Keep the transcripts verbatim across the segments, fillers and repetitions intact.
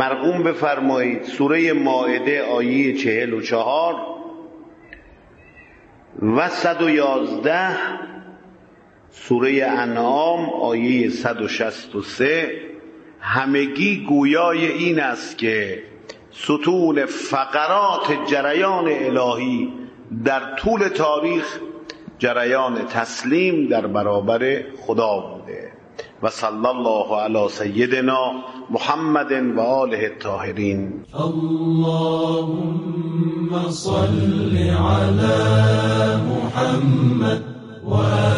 مرقوم بفرمایید سوره مائده آیه چهل و چهار و صد و یازده، سوره انعام آیه صد و شصت و سه، همگی گویای این است که ستون فقرات جریان الهی در طول تاریخ جریان تسلیم در برابر خدا بوده. و صلی الله علی سیدنا محمد و آله الطاهرین. اللهم صل علی محمد و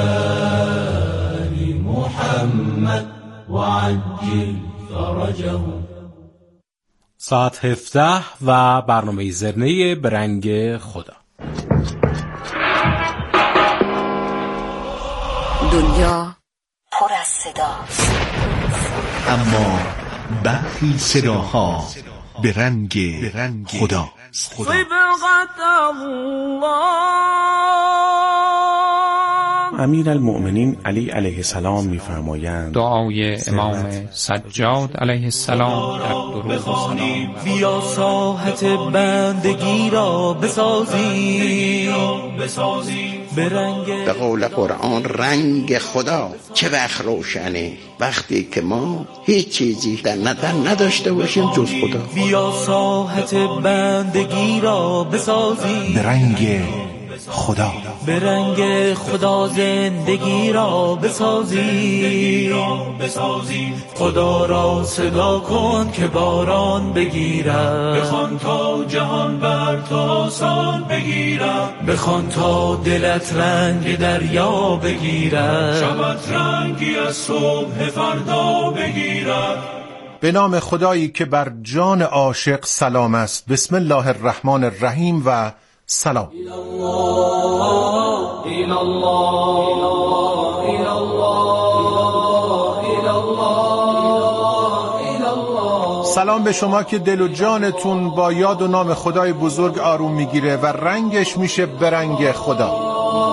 آل محمد و عجل فرجه. ساعت هفده و برنامه زرنه برنگ خدا. دنیا پر از صداست، اما برخی صداها به رنگ خدا. صبغت الله. امیرالمؤمنین علی علیه السلام می‌فرمایند دعای امام سجاد علیه السلام در درود و سلام: بیا ساحت بندگی را بسازی به رنگ. به قول قرآن رنگ خدا چه وقت روشنه؟ وقتی که ما هیچ چیزی در نظر نداشته باشیم جز خدا. بیا ساحت بندگی را بسازی به رنگ خدا، به رنگ خدا زندگی را بسازی خدا را صدا کن که باران بگیرد، بخوان تا جهان بر تو آسان بگیرد، بخوان تا دلت رنگ دریا بگیرد، شبت رنگی از صبح فردا بگیرد. به نام خدایی که بر جان عاشق سلام است. بسم الله الرحمن الرحیم و سلام. سلام به شما که دل و جانتون با یاد و نام خدای بزرگ آروم میگیره و رنگش میشه به رنگ خدا.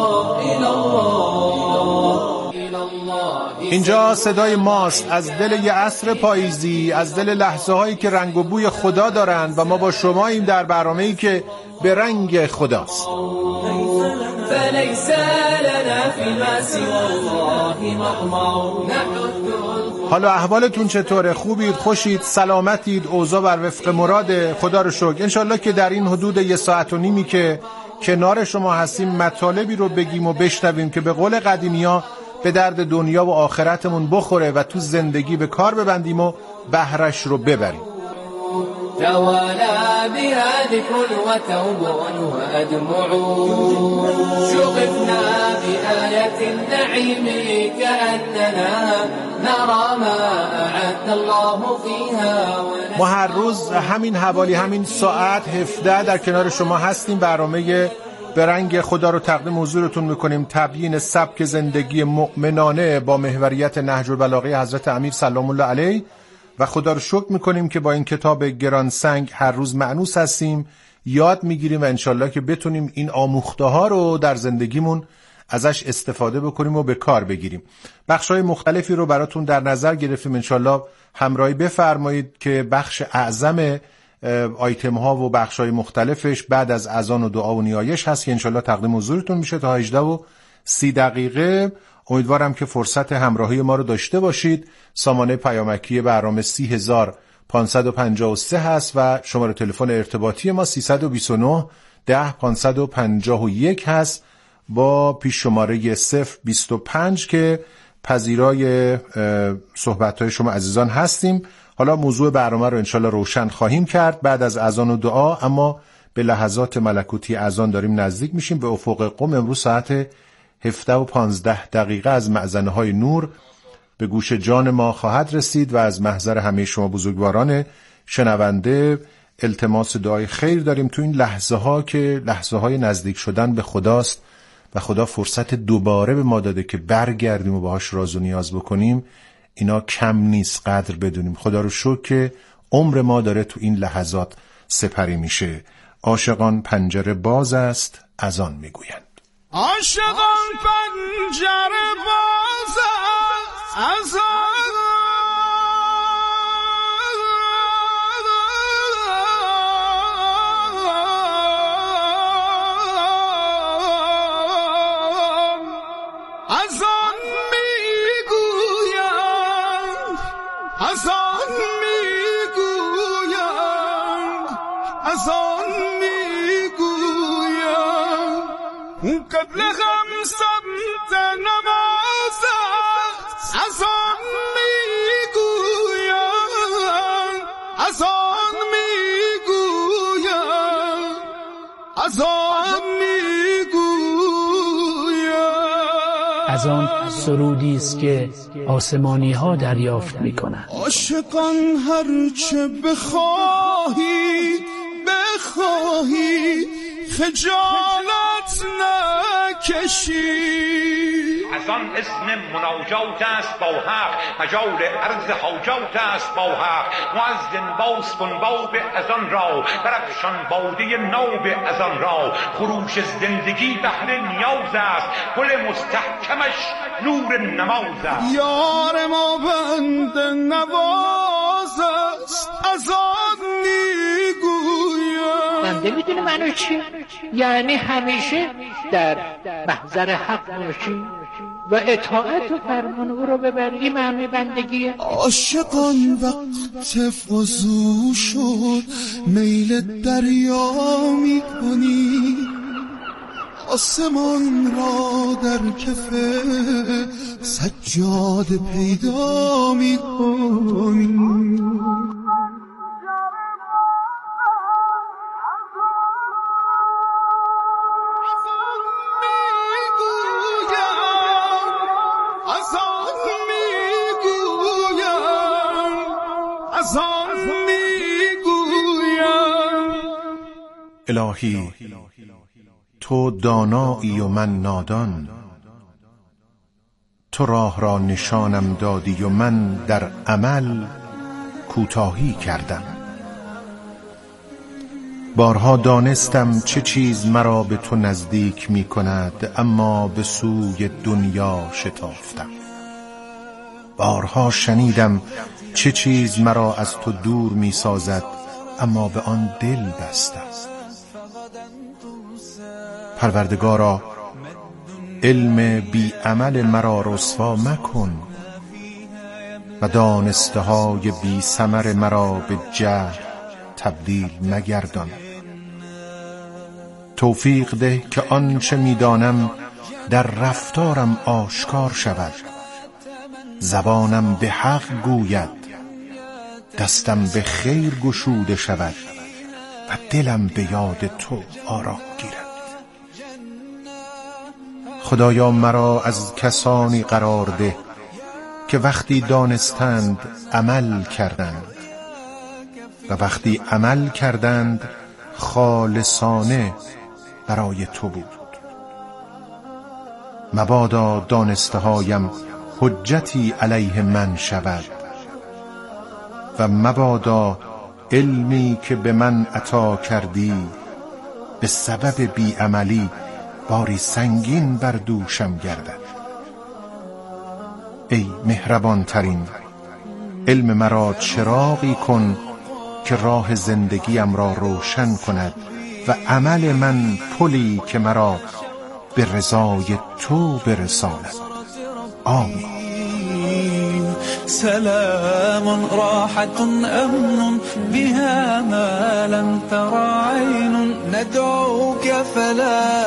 اینجا صدای ماست از دل یه عصر پاییزی، از دل لحظه هایی که رنگ و بوی خدا دارند و ما با شماییم در برنامه‌ای که به رنگ خداست. حالا احوالتون چطوره؟ خوبید؟ خوشید؟ سلامتید؟ اوضاع بر وفق مراده؟ خدا رو شکر. انشالله که در این حدود یه ساعت و نیمی که کنار شما هستیم مطالبی رو بگیم و بشنویم که به قول قدیمی‌ها به درد دنیا و آخرتمون بخوره و تو زندگی به کار ببندیم و بهرش رو ببریم. توالا بها ذكر وتوب وأدمع شغفنا بآية النعيم كأننا نرى ما أعد الله فيها. ما هر روز همین حوالی همین ساعت هفده در کنار شما هستیم. برنامه به رنگ خدا رو تقدیم حضورتون میکنیم. تبیین سبک زندگی مؤمنانه با محوریت نهج البلاغه حضرت امیر سلام الله علیه و خدا رو شکر میکنیم که با این کتاب گرانسنگ هر روز مأنوس هستیم، یاد میگیریم و انشالله که بتونیم این آموخته ها رو در زندگیمون ازش استفاده بکنیم و به کار بگیریم. بخشای مختلفی رو براتون در نظر گرفتیم، انشالله همراهی بفرمایید که بخش اعظم آیتم ها و بخش های مختلفش بعد از اذان و دعا و نیایش هست که انشالله تقدیم حضورتون میشه تا هجده و سی دقیقه. امیدوارم که فرصت همراهی ما رو داشته باشید. سامانه پیامکی برنامه سی هزار پانصد و پنجاه و سه هست و شماره تلفن ارتباطی ما سیصد و بیست و نه ده پانصد و پنجاه و یک هست با پیش شماره صفر بیست و پنج که پذیرای صحبت‌های شما عزیزان هستیم. حالا موضوع برنامه رو انشالله روشن خواهیم کرد بعد از اذان و دعا، اما به لحظات ملکوتی اذان داریم نزدیک میشیم. به افق قم امروز ساعت هفده و پانزده دقیقه از مأذنه های نور به گوش جان ما خواهد رسید و از محضر همه شما بزرگواران شنونده التماس دعای خیر داریم تو این لحظه ها که لحظه های نزدیک شدن به خداست و خدا فرصت دوباره به ما داده که برگردیم و باهاش راز و نیاز بکنیم. اینا کم نیست، قدر بدونیم. خدا رو شکر که عمر ما داره تو این لحظات سپری میشه. عاشقان پنجره باز است اذان میگویند. عاشقان پنجره باز است اذان قبلهم سمت نماز از آن میگویم از آن میگویم از آن میگویم از آن سرودی است که آسمانی ها دریافت میکنند. عاشقان هر چه بخواهی بخواهی خجالت نکشی. از آن اسم مناجات است با حق، مجال عرض حاجات است با حق. مؤذن باز کن باب از آن را، برافشان باده ناب از آن را. خروش زندگی بهر نیاز است، گل مستحکمش نور نماز است. یار ما بند نواز است از آن میگویم. بنده میدونی منو چی؟ یعنی همیشه در محضر حق باشی و اطاعت و فرمان او رو ببری. این معنی بندگیه. عاشقان وقت وضو شد میل دریا میکنی، آسمان را در کف سجاد پیدا میکنی. الهی تو دانایی و من نادان، تو راه را نشانم دادی و من در عمل کوتاهی کردم. بارها دانستم چه چیز مرا به تو نزدیک می کند، اما به سوی دنیا شتافتم. بارها شنیدم چه چیز مرا از تو دور می سازد، اما به آن دل بستم. پروردگارا علم بی عمل مرا رسوا مکن و دانسته های بی ثمر مرا به جهل تبدیل مگردان. توفیق ده که آنچه میدانم در رفتارم آشکار شود، زبانم به حق گوید، دستم به خیر گشوده شود و دلم به یاد تو آرام گیرد. خدایا مرا از کسانی قرار ده که وقتی دانستند عمل کردند و وقتی عمل کردند خالصانه برای تو بود. مبادا دانسته هایم حجتی علیه من شود و مبادا علمی که به من عطا کردی به سبب بیعملی باری سنگین بر دوشم گردد. ای مهربان ترین، علم مرا چراغی کن که راه زندگیم را روشن کند و عمل من پلی که مرا به رضای تو برساند. آمین. سلام راحة أمن بها ما لم تر عين ندعوك فلا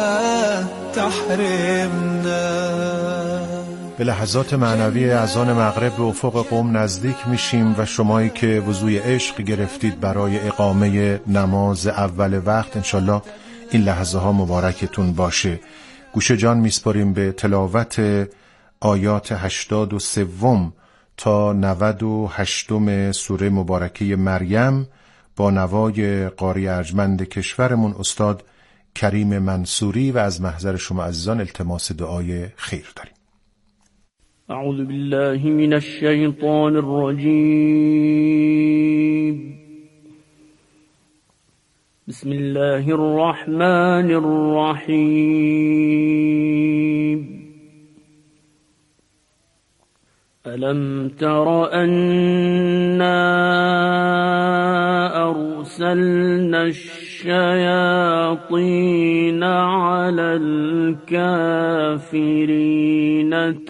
تحرمنا. به لحظات معنوی اذان مغرب به افق قم نزدیک میشیم و شمایی که وضوی عشق گرفتید برای اقامه نماز اول وقت، انشالله این لحظه ها مبارکتون باشه. گوش جان میسپاریم به تلاوت آیات هشتاد و سوم تا نود و هشتم سوره مبارکه مریم با نوای قاری ارجمند کشورمون استاد کریم منصوری و از محضر شما عزیزان التماس دعای خیر داریم. اعوذ بالله من الشیطان الرجیم. بسم الله الرحمن الرحیم. ألم تر أنا أرسلنا الشياطين على الكافرين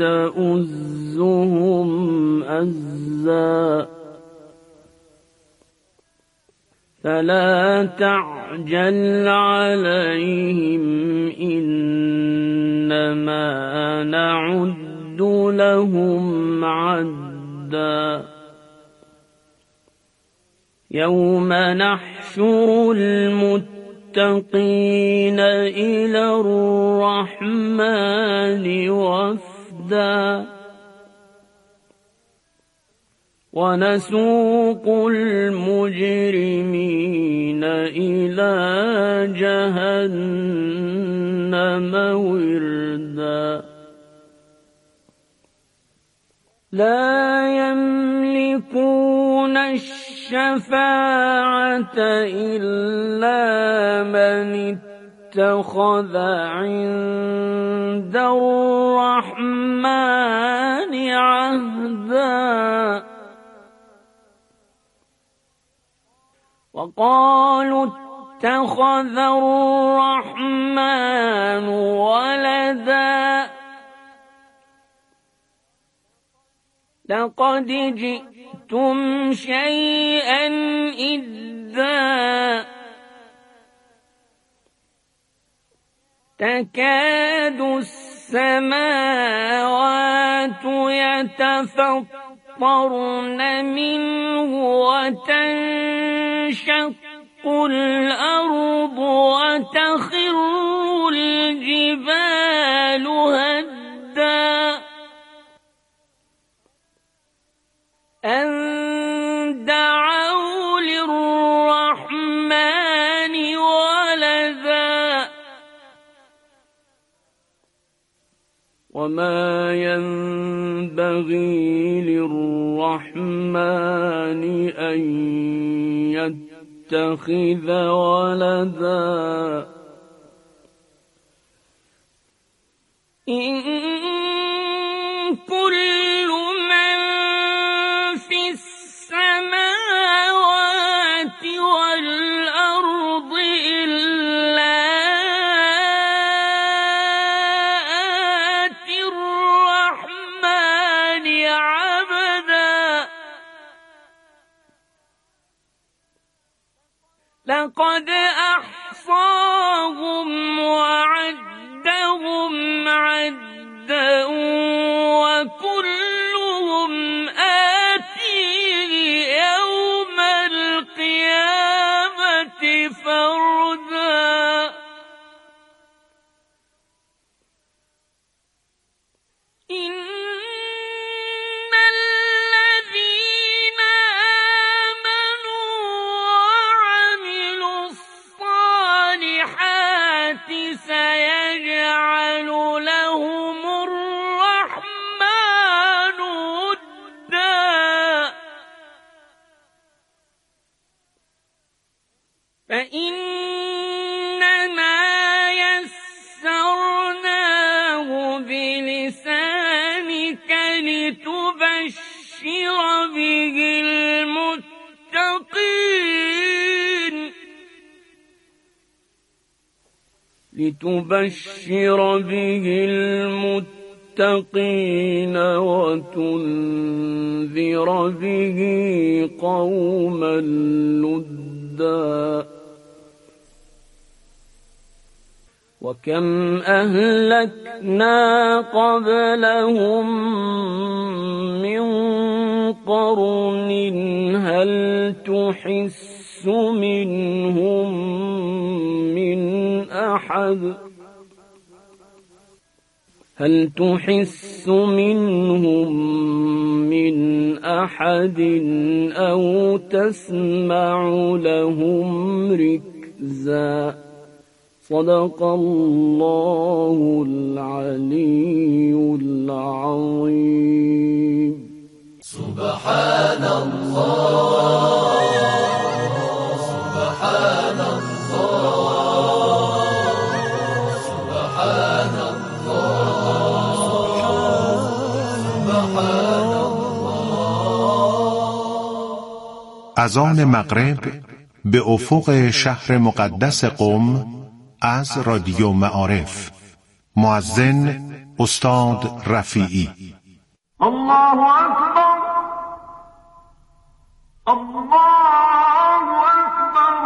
تؤزهم أزا فلا تعجل عليهم إنما نعد لهم عدا يوم نحشر المتقين إلى الرحمن وفدا ونسوق المجرمين إلى جهنم وردا لا يملكون الشفاعة إلا من اتخذ عند الرحمن عهدا وقالوا اتخذ الرحمن ولدا لقد جئتم شيئا إدا تكاد السماوات يتفطرن منه وتنشق الأرض وتخر الجبال هدا أن دعوا للرحمن ولدا وما ينبغي للرحمن أن يتخذ ولدا إن كل من في السماوات والأرض إلا آتي الرحمن عبدا لقد أحصاهم وعدهم عدا وكلهم آتيه يوم القيامة فردا إن الذين آمنوا وعملوا الصالحات سيجعل لهم الرحمن ودا فإننا يسرناه بلسانك لتبشر به المتقين لتبشر به المتقين وتنذر به قوما لدا وكم أهلكنا قبلهم من قرن هل تحس منهم من أحد هل تحس منهم من أحد أو تسمع لهم ركزا صدق الله العلي العظيم سبحان الله سبحان الله سبحان الله سبحان الله. اذان مغرب به افق شهر مقدس قم از رادیو معارف. مؤذن استاد رفیعی. الله اکبر الله اکبر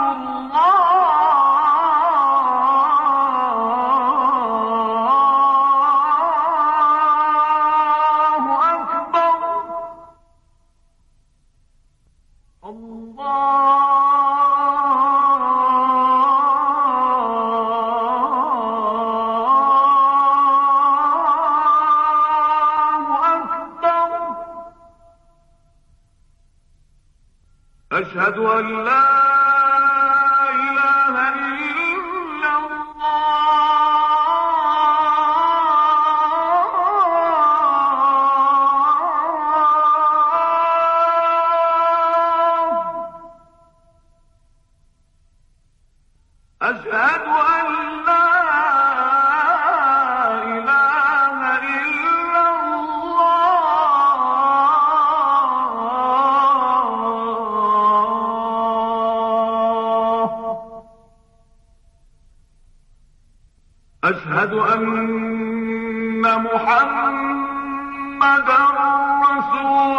أشهد أن لا إله إلا أشهد أن لا إله إلا الله أشهد أن محمدا رسول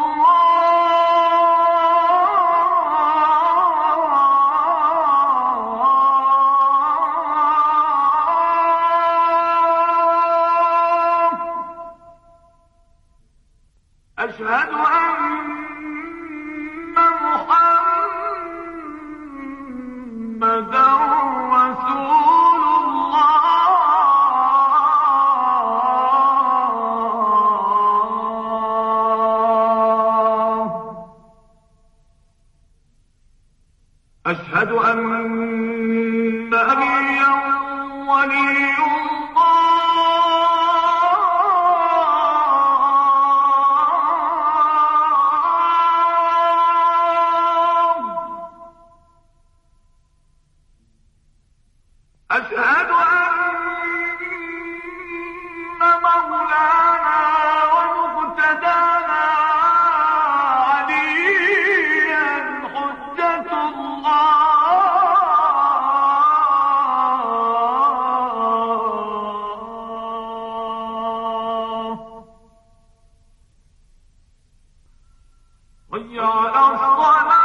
أشهد أن محمدا رسول الله أشهد أن عليا ولي أشهد أن مولانا ومقتدانا عليا حجة الله حي على الصلاة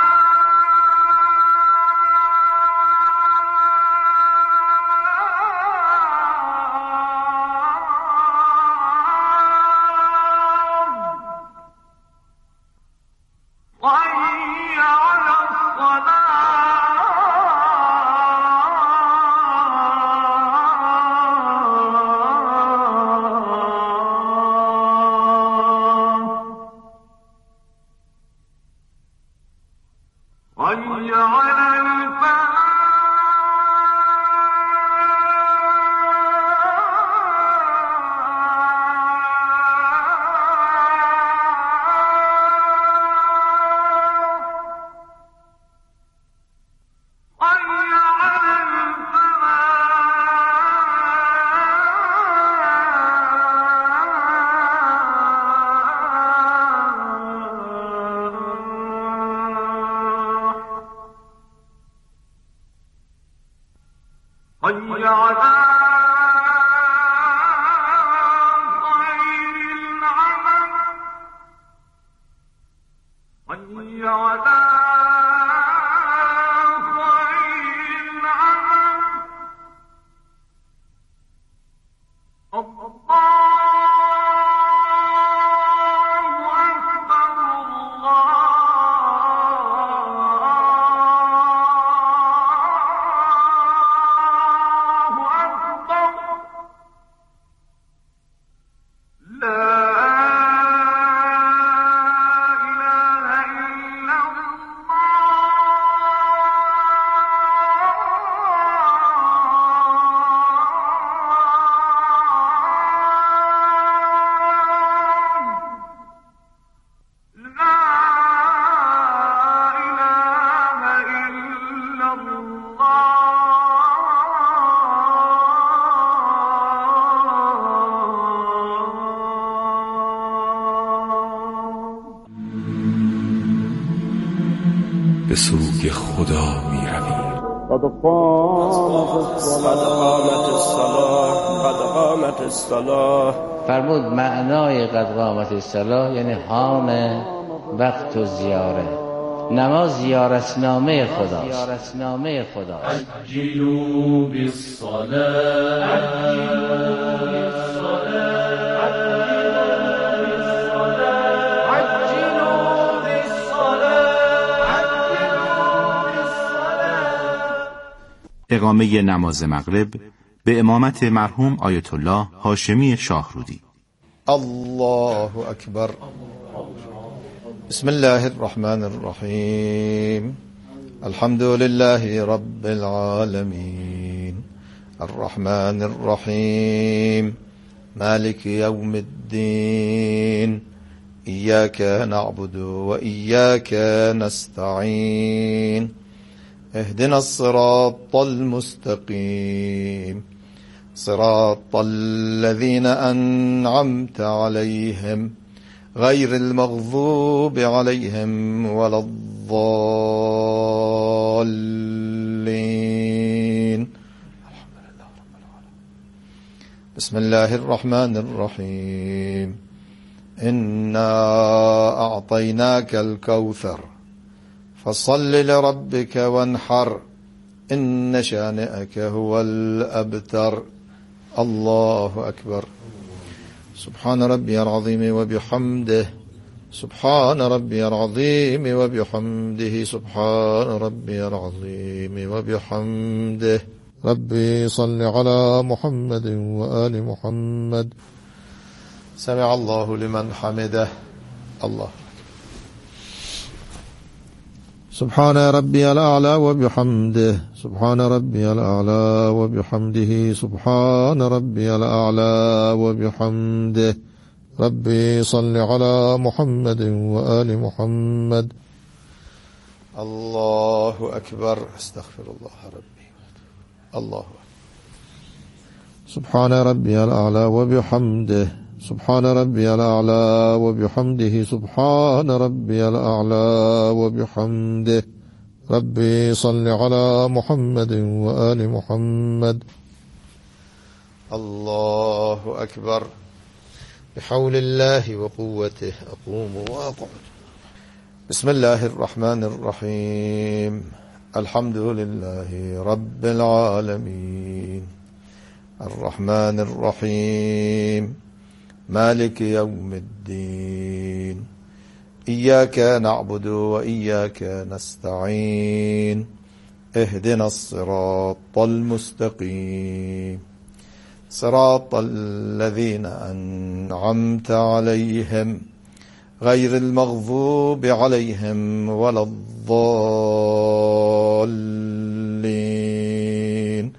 حي على الفلاح حي على خير العمل حي على خير العمل الله أكبر به سوی خدا می رویم. قد قامت الصلاة قد قامت الصلاة. فرمود معنای قد قامت الصلاة یعنی حان وقت و زیاره. نماز زیارتنامه خداست. زیارتنامه خداست. عجلوا بالصلاة عجلوا اقامه نماز مغرب به امامت مرحوم آیت الله هاشمی شاهرودی. الله اکبر. بسم الله الرحمن الرحيم. الحمد لله رب العالمين الرحمن الرحيم مالك يوم الدين إياك نعبد وإياك نستعين اهدنا الصراط المستقيم صراط الذين أنعمت عليهم غير المغضوب عليهم ولا الضالين. بسم الله الرحمن الرحيم. إنا أعطيناك الكوثر فصل لربك وانحر إن شانئك هو الأبتر. الله أكبر. سبحان ربي العظيم وبحمده سبحان ربي العظيم وبحمده سبحان ربي العظيم وبحمده. ربي صل على محمد وآل محمد. سمع الله لمن حمده. الله. سبحان ربي الأعلى وبحمده سبحان ربي الأعلى وبحمده سبحان ربي الأعلى وبحمده. ربي صل على محمد وآل محمد. الله أكبر. استغفر الله ربي. الله أكبر. سبحان ربي الأعلى وبحمده سبحان ربي الأعلى وبحمده سبحان ربي الأعلى وبحمده. ربي صل على محمد وآل محمد. الله أكبر. بحول الله وقوته أقوم وأقعد. بسم الله الرحمن الرحيم. الحمد لله رب العالمين الرحمن الرحيم مالك يوم الدين إياك نعبد وإياك نستعين اهدنا الصراط المستقيم صراط الذين أنعمت عليهم غير المغضوب عليهم ولا الضالين.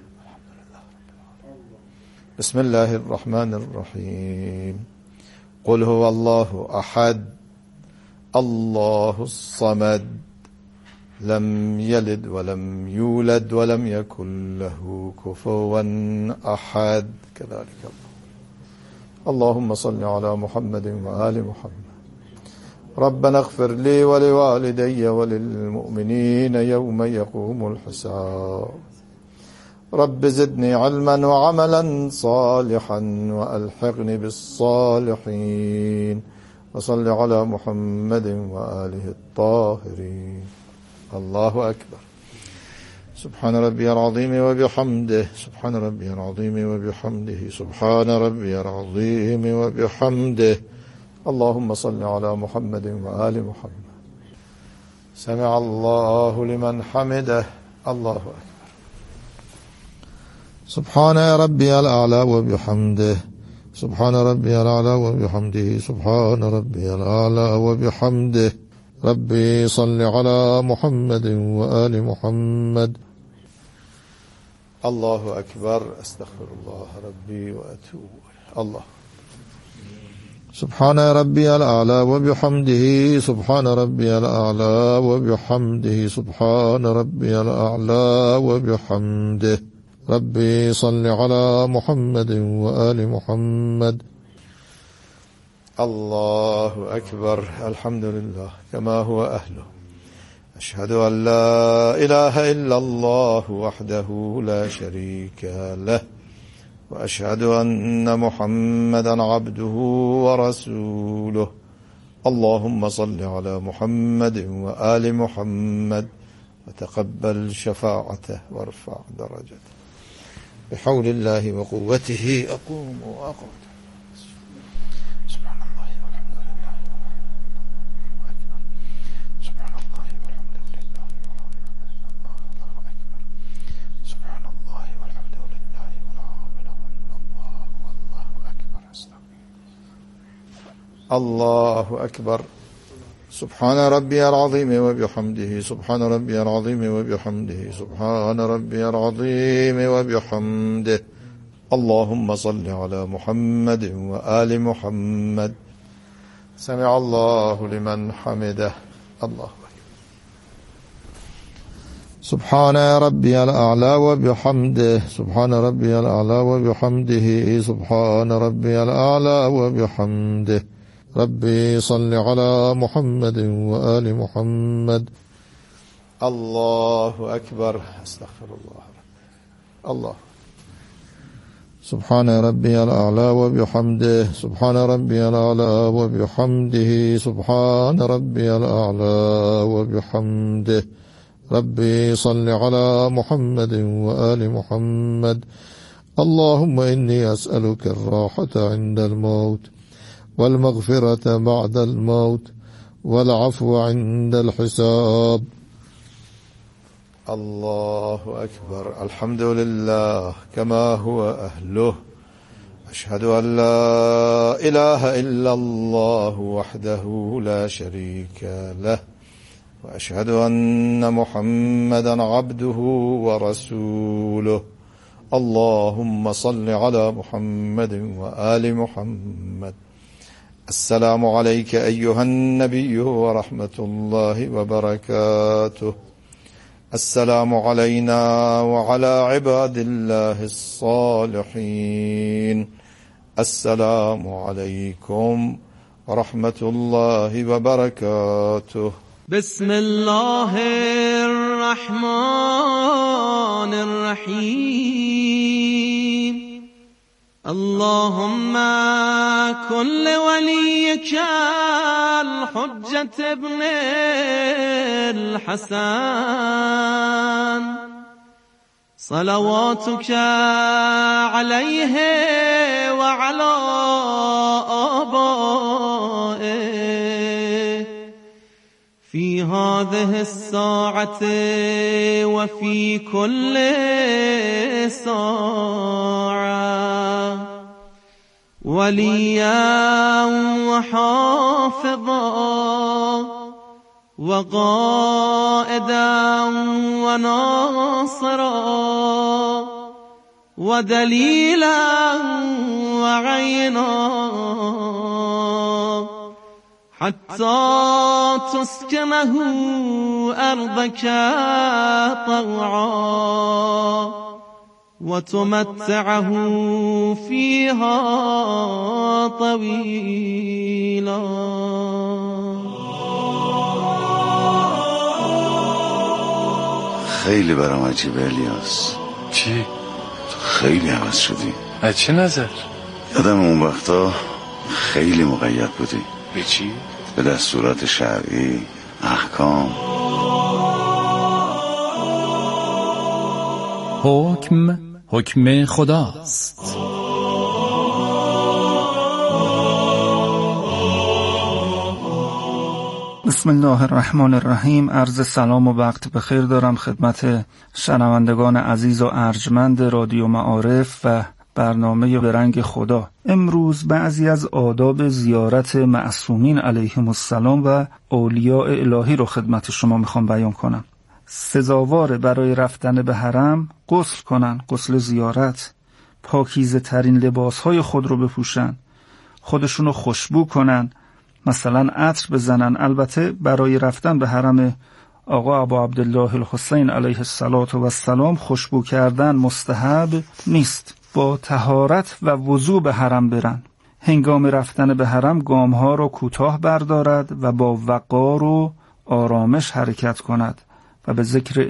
بسم الله الرحمن الرحيم. قل هو الله أحد الله الصمد لم يلد ولم يولد ولم يكن له كفوا أحد. كذلك الله. اللهم صل على محمد وآل محمد. ربنا اغفر لي ولوالدي وللمؤمنين يوم يقوم الحساب. رب زدني علما وعملا صالحا وألحقني بالصالحين. وصل على محمد وآله الطاهرين. الله أكبر. سبحان ربي العظيم وبحمده سبحان ربي العظيم وبحمده سبحان ربي العظيم وبحمده. اللهم صل على محمد وآل محمد. سمع الله لمن حمده. الله أكبر. سبحان ربي الأعلى وبحمده سبحان ربي الأعلى وبحمده سبحان ربي الأعلى وبحمده. ربي صل على محمد وآل محمد. الله أكبر. أستغفر الله ربي وأتوب الله. سبحان ربي الأعلى وبحمده سبحان ربي الأعلى وبحمده سبحان ربي الأعلى وبحمده. ربي صل على محمد وآل محمد. الله أكبر. الحمد لله كما هو أهله. أشهد أن لا إله إلا الله وحده لا شريك له وأشهد أن محمدا عبده ورسوله. اللهم صل على محمد وآل محمد وتقبل شفاعته وارفع درجته. بحول الله وقوته أقوم وأقعد. سبحان الله والحمد لله سبحان الله والحمد لله الله أكبر. سبحان الله والحمد لله ولا إله إلا الله والله أكبر. الله أكبر. سبحان ربي العظيم وبحمده سبحان ربي العظيم وبحمده سبحان ربي العظيم وبحمده. اللهم صل على محمد وآل محمد. سمع الله لمن حمده. الله سبحان ربي الأعلى وبحمده سبحان ربي الأعلى وبحمده سبحان ربي الأعلى وبحمده. ربي صل على محمد وآل محمد. الله أكبر. استغفر الله. الله سبحان ربي الأعلى وبحمده سبحان ربي الأعلى وبحمده سبحان ربي الأعلى وبحمده. ربي صل على محمد وآل محمد. اللهم إني أسألك الراحة عند الموت والمغفرة بعد الموت والعفو عند الحساب. الله أكبر. الحمد لله كما هو أهله. أشهد أن لا إله إلا الله وحده لا شريك له وأشهد أن محمدا عبده ورسوله. اللهم صل على محمد وآل محمد. السلام عليك أيها النبي ورحمة الله وبركاته. السلام علينا وعلى عباد الله الصالحين. السلام عليكم ورحمة الله وبركاته. بسم الله الرحمن الرحيم. اللهم كن لوليك الحجة ابن الحسن صلواتك عليه وعلى آبائه في هذه الساعة وفي كل ساعة وليا وحافظا وقائدا وناصرا ودليلا وعينا حتى تسكنه أرضك طوعا وتمتعه فيها طويلا. خیلی برام عجیبه الیاس. چی؟ خیلی عوض شدی. از چه نظر؟ یادم اون وقتا خیلی مقید بودی. به چی؟ به دستورات شرعی، احکام. حکم حکم خداست. بسم الله الرحمن الرحیم. عرض سلام و وقت بخیر دارم خدمت شنوندگان عزیز و ارجمند رادیو معارف و برنامه به رنگ خدا. امروز بعضی از آداب زیارت معصومین علیهم السلام و اولیاء الهی رو خدمت شما میخوام بیان کنم. سزاوار برای رفتن به حرم غسل کنن، غسل زیارت، پاکیزه ترین لباس های خود رو بپوشن، خودشون رو خوشبو کنن، مثلا عطر بزنن. البته برای رفتن به حرم آقا ابا عبدالله الحسین علیه السلام خوشبو کردن مستحب نیست. با طهارت و وضو به حرم برن. هنگام رفتن به حرم گامها رو کوتاه بردارد و با وقار و آرامش حرکت کند و به ذکر